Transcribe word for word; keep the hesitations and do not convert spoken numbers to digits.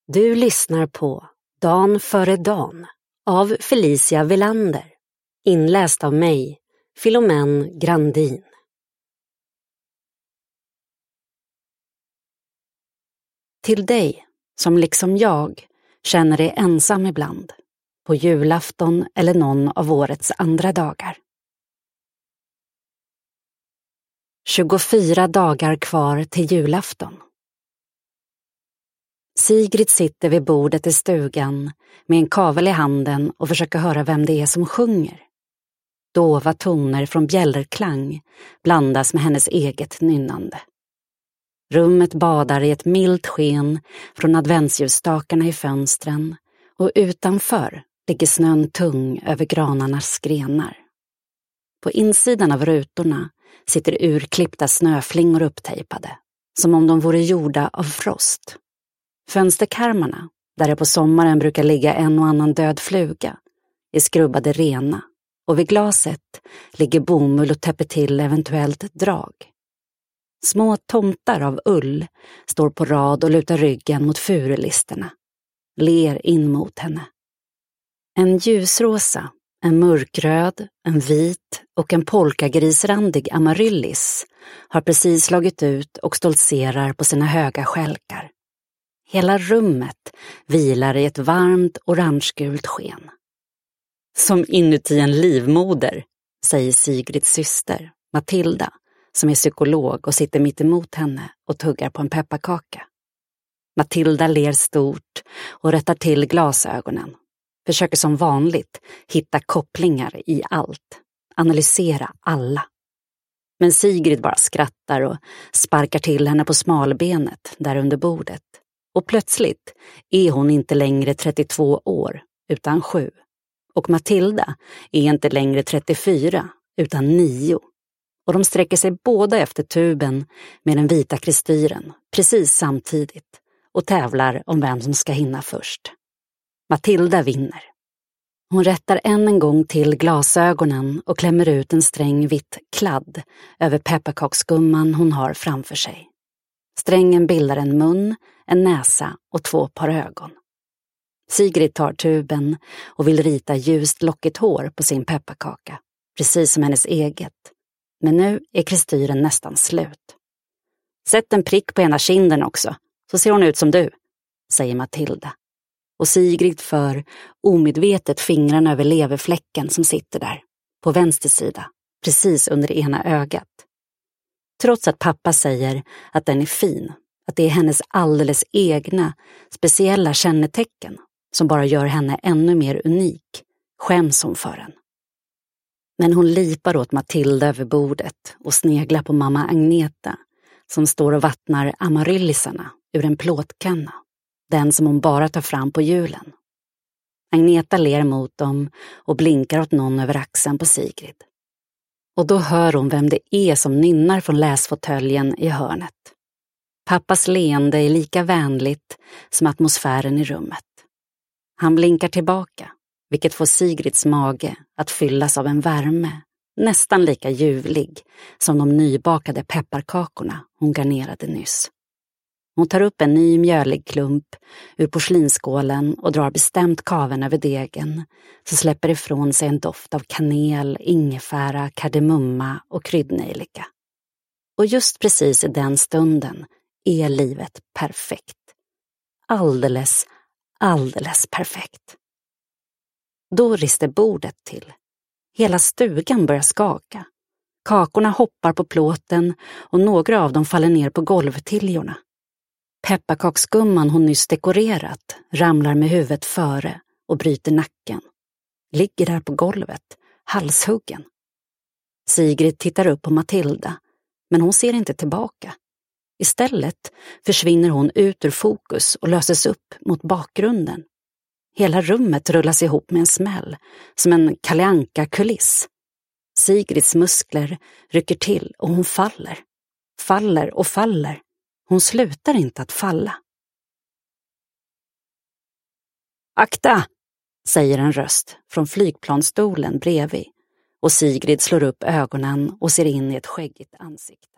Du lyssnar på Dan före dan av Felicia Welander, inläst av mig, Philomène Grandin. Till dig som liksom jag känner dig ensam ibland, på julafton eller någon av årets andra dagar. tjugofyra dagar kvar till julafton. Sigrid sitter vid bordet i stugan med en kavel i handen och försöker höra vem det är som sjunger. Dova toner från bjällerklang blandas med hennes eget nynnande. Rummet badar i ett milt sken från adventsljusstakarna i fönstren och utanför ligger snön tung över granarnas grenar. På insidan av rutorna sitter urklippta snöflingor upptejpade, som om de vore gjorda av frost. Fönsterkarmarna, där det på sommaren brukar ligga en och annan död fluga, är skrubbade rena och vid glaset ligger bomull och täpper till eventuellt drag. Små tomtar av ull står på rad och lutar ryggen mot furulisterna, ler in mot henne. En ljusrosa, en mörkröd, en vit och en polkagrisrandig amaryllis har precis slagit ut och stoltserar på sina höga skälkar. Hela rummet vilar i ett varmt orangegult sken. Som inuti en livmoder, säger Sigrids syster, Matilda, som är psykolog och sitter mitt emot henne och tuggar på en pepparkaka. Matilda ler stort och rättar till glasögonen. Försöker som vanligt hitta kopplingar i allt, analysera alla. Men Sigrid bara skrattar och sparkar till henne på smalbenet där under bordet. Och plötsligt är hon inte längre trettiotvå år utan sju. Och Matilda är inte längre trettiofyra utan nio. Och de sträcker sig båda efter tuben med den vita kristyren precis samtidigt och tävlar om vem som ska hinna först. Matilda vinner. Hon rättar än en gång till glasögonen och klämmer ut en sträng vitt kladd över pepparkaksgumman hon har framför sig. Strängen bildar en mun, en näsa och två par ögon. Sigrid tar tuben och vill rita ljust lockigt hår på sin pepparkaka, precis som hennes eget. Men nu är kristyren nästan slut. Sätt en prick på ena kinden också, så ser hon ut som du, säger Matilda. Och Sigrid för omedvetet fingrarna över leverfläcken som sitter där, på vänster sida, precis under det ena ögat. Trots att pappa säger att den är fin, att det är hennes alldeles egna, speciella kännetecken som bara gör henne ännu mer unik, skäms hon för den. Men hon lipar åt Matilda över bordet och sneglar på mamma Agneta som står och vattnar amaryllisarna ur en plåtkanna, den som hon bara tar fram på julen. Agneta ler mot dem och blinkar åt någon över axeln på Sigrid. Och då hör hon vem det är som nynnar från läsfåtöljen i hörnet. Pappas leende är lika vänligt som atmosfären i rummet. Han blinkar tillbaka, vilket får Sigrids mage att fyllas av en värme, nästan lika ljuvlig som de nybakade pepparkakorna hon garnerade nyss. Hon tar upp en ny mjölig klump ur porslinskålen och drar bestämt kaven över degen, så släpper ifrån sig en doft av kanel, ingefära, kardemumma och kryddnejlika. Och just precis i den stunden är livet perfekt. Alldeles, alldeles perfekt. Då rister bordet till. Hela stugan börjar skaka. Kakorna hoppar på plåten och några av dem faller ner på golvtiljorna. Pepparkaksgumman hon nyss dekorerat ramlar med huvudet före och bryter nacken. Ligger där på golvet, halshuggen. Sigrid tittar upp på Matilda, men hon ser inte tillbaka. Istället försvinner hon ut ur fokus och löses upp mot bakgrunden. Hela rummet rullas ihop med en smäll, som en Kalle Anka-kuliss. Sigrids muskler rycker till och hon faller. Faller och faller. Hon slutar inte att falla. Akta, säger en röst från flygplanstolen bredvid och Sigrid slår upp ögonen och ser in i ett skäggigt ansikte.